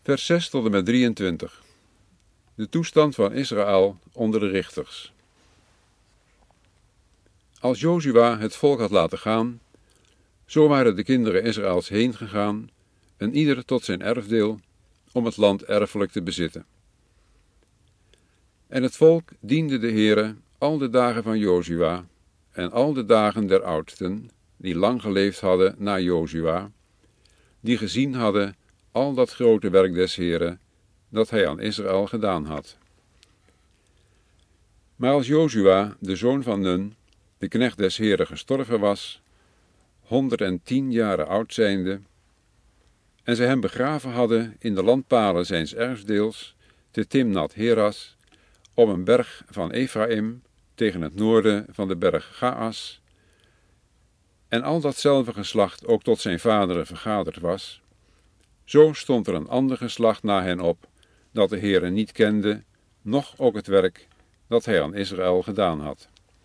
Vers 6 tot en met 23. De toestand van Israël onder de richters. Als Jozua het volk had laten gaan, zo waren de kinderen Israëls heen gegaan, en ieder tot zijn erfdeel, om het land erfelijk te bezitten. En het volk diende de Heere al de dagen van Jozua en al de dagen der oudsten, die lang geleefd hadden na Jozua, die gezien hadden al dat grote werk des Heere, dat hij aan Israël gedaan had. Maar als Jozua, de zoon van Nun, de knecht des Heere, gestorven was, 110 jaren oud zijnde, en zij hem begraven hadden in de landpalen zijns erfdeels, te Timnat Heras, op een berg van Ephraim, tegen het noorden van de berg Gaas, en al datzelfde geslacht ook tot zijn vaderen vergaderd was, zo stond er een ander geslacht na hen op, dat de Heere niet kende, noch ook het werk dat hij aan Israël gedaan had.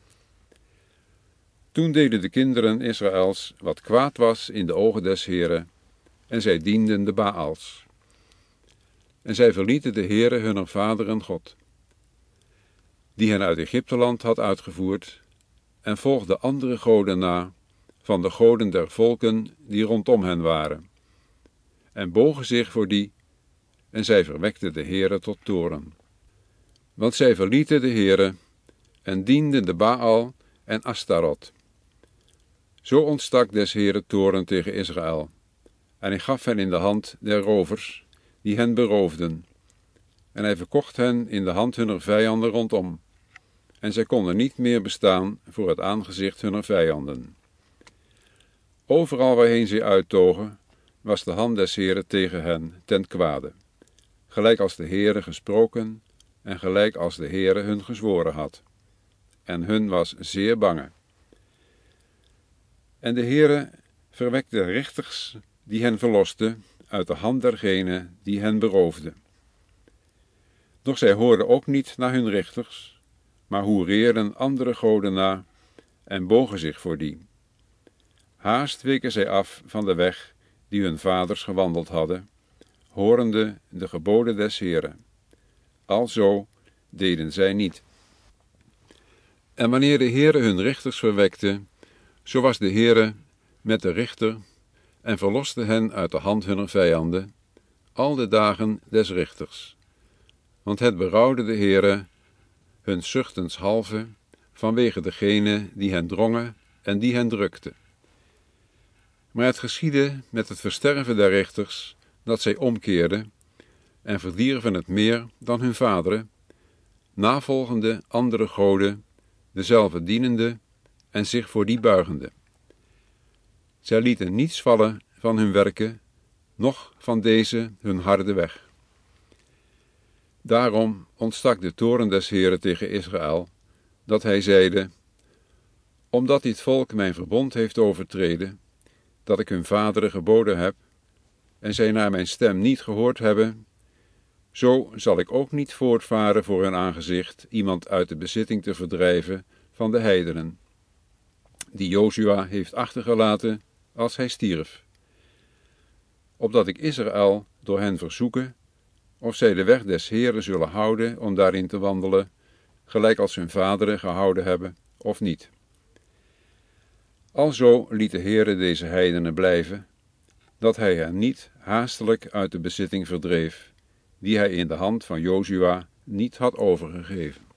Toen deden de kinderen Israëls wat kwaad was in de ogen des Heere, en zij dienden de Baals. En zij verlieten de Heere hunner vaderen God, die hen uit Egypteland had uitgevoerd, en volgden andere goden na, van de goden der volken die rondom hen waren, en bogen zich voor die, en zij verwekten de Heere tot toorn. Want zij verlieten de Heere, en dienden de Baal en Astarot. Zo ontstak des Heere toorn tegen Israël, en hij gaf hen in de hand der rovers, die hen beroofden, en hij verkocht hen in de hand hunner vijanden rondom, en zij konden niet meer bestaan voor het aangezicht hunner vijanden. Overal waarheen zij uittogen, was de hand des Heere tegen hen ten kwade, gelijk als de Heere gesproken en gelijk als de Heere hun gezworen had. En hun was zeer bange. En de Heere verwekte richters die hen verlosten uit de hand dergene die hen beroofde. Doch zij hoorden ook niet naar hun richters, maar hoereerden andere goden na en bogen zich voor die. Haast weken zij af van de weg die hun vaders gewandeld hadden, horende de geboden des Heeren. Alzo deden zij niet. En wanneer de Heere hun richters verwekte, zo was de Heere met de richter en verloste hen uit de hand hunner vijanden, al de dagen des richters. Want het berouwde de Heere hun zuchtenshalve vanwege degene die hen drongen en die hen drukte. Maar het geschiedde met het versterven der richters, dat zij omkeerden en verdierven het meer dan hun vaderen, navolgende andere goden, dezelfde dienende en zich voor die buigende. Zij lieten niets vallen van hun werken, noch van deze hun harde weg. Daarom ontstak de toorn des Heeren tegen Israël, dat hij zeide: omdat dit volk mijn verbond heeft overtreden, dat ik hun vaderen geboden heb, en zij naar mijn stem niet gehoord hebben, zo zal ik ook niet voortvaren voor hun aangezicht iemand uit de bezitting te verdrijven van de heidenen, die Jozua heeft achtergelaten als hij stierf, opdat ik Israël door hen verzoeken, of zij de weg des Heeren zullen houden om daarin te wandelen, gelijk als hun vaderen gehouden hebben, of niet. Alzo liet de Heere deze heidenen blijven, dat hij hen niet haastelijk uit de bezitting verdreef, die hij in de hand van Jozua niet had overgegeven.